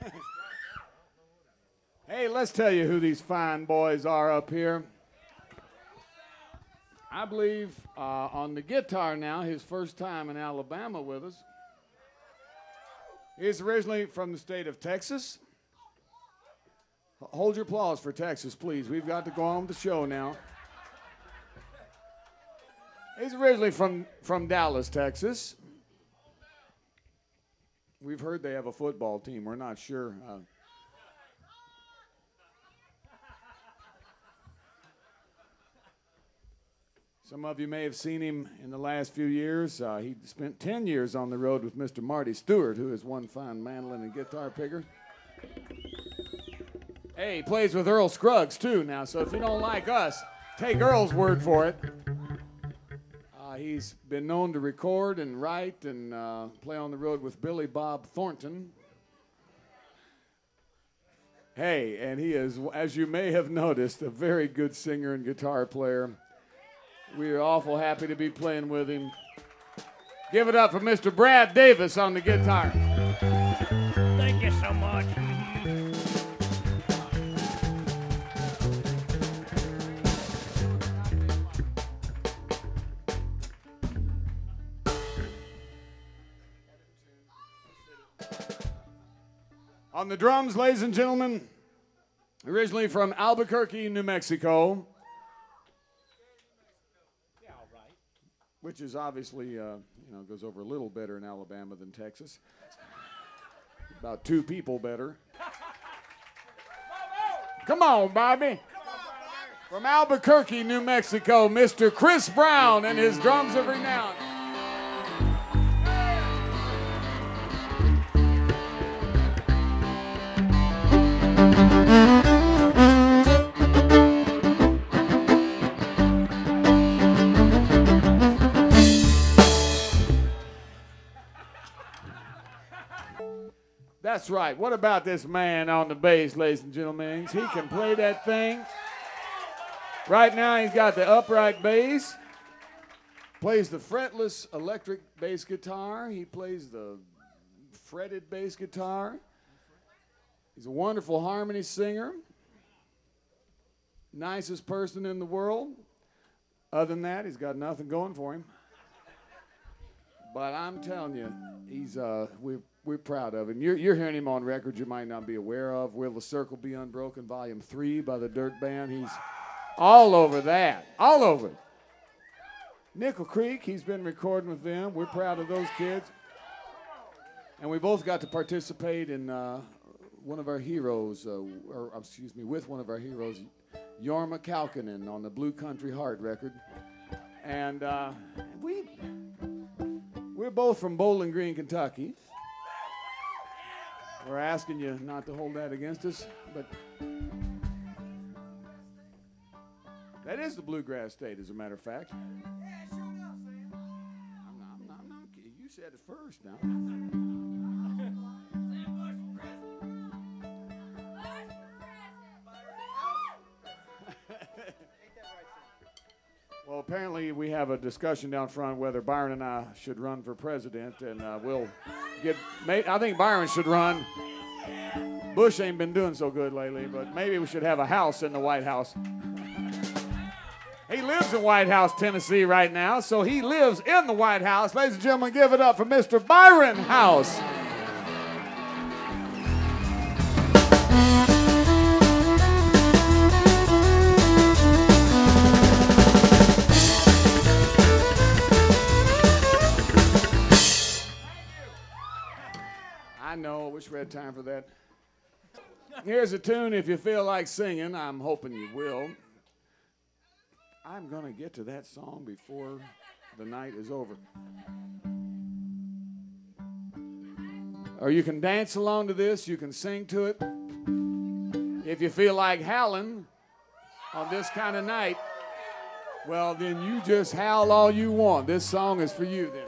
Hey, let's tell you who these fine boys are up here. I believe on the guitar now, his first time in Alabama with us. He's originally from the state of Texas. Hold your applause for Texas, please. We've got to go on with the show now. He's originally from Dallas, Texas. We've heard they have a football team. We're not sure. Some of you may have seen him in the last few years. He spent 10 years on the road with Mr. Marty Stewart, who is one fine mandolin and guitar picker. Hey, he plays with Earl Scruggs, too, now, so if you don't like us, take Earl's word for it. He's been known to record and write and play on the road with Billy Bob Thornton. Hey, and he is, as you may have noticed, a very good singer and guitar player. We are awful happy to be playing with him. Give it up for Mr. Brad Davis on the guitar. Thank you so much. On the drums, ladies and gentlemen, originally from Albuquerque, New Mexico, which is obviously, goes over a little better in Alabama than Texas. About 2 people better. Come on, Bobby. From Albuquerque, New Mexico, Mr. Chris Brown and his drums of renown. That's right. What about this man on the bass, ladies and gentlemen? He can play that thing. Right now, he's got the upright bass. Plays the fretless electric bass guitar. He plays the fretted bass guitar. He's a wonderful harmony singer. Nicest person in the world. Other than that, he's got nothing going for him. But I'm telling you, he's we're proud of him. You're hearing him on records you might not be aware of. Will the Circle Be Unbroken, Volume 3 by the Dirt Band. He's all over that. All over it. Nickel Creek, he's been recording with them. We're proud of those kids. And we both got to participate in one of our heroes, with one of our heroes, Jorma Kaukonen on the Blue Country Heart record. And we're both from Bowling Green, Kentucky. We're asking you not to hold that against us, but that is the bluegrass state, as a matter of fact. I'm not kidding. You said it first now. Well, apparently we have a discussion down front whether Byron and I should run for president, and we'll get. I think Byron should run. Bush ain't been doing so good lately, but maybe we should have a house in the White House. He lives in White House, Tennessee right now, so he lives in the White House. Ladies and gentlemen, give it up for Mr. Byron House. I know, wish we had time for that. Here's a tune if you feel like singing. I'm hoping you will. I'm going to get to that song before the night is over. Or you can dance along to this. You can sing to it. If you feel like howling on this kind of night, well, then you just howl all you want. This song is for you then.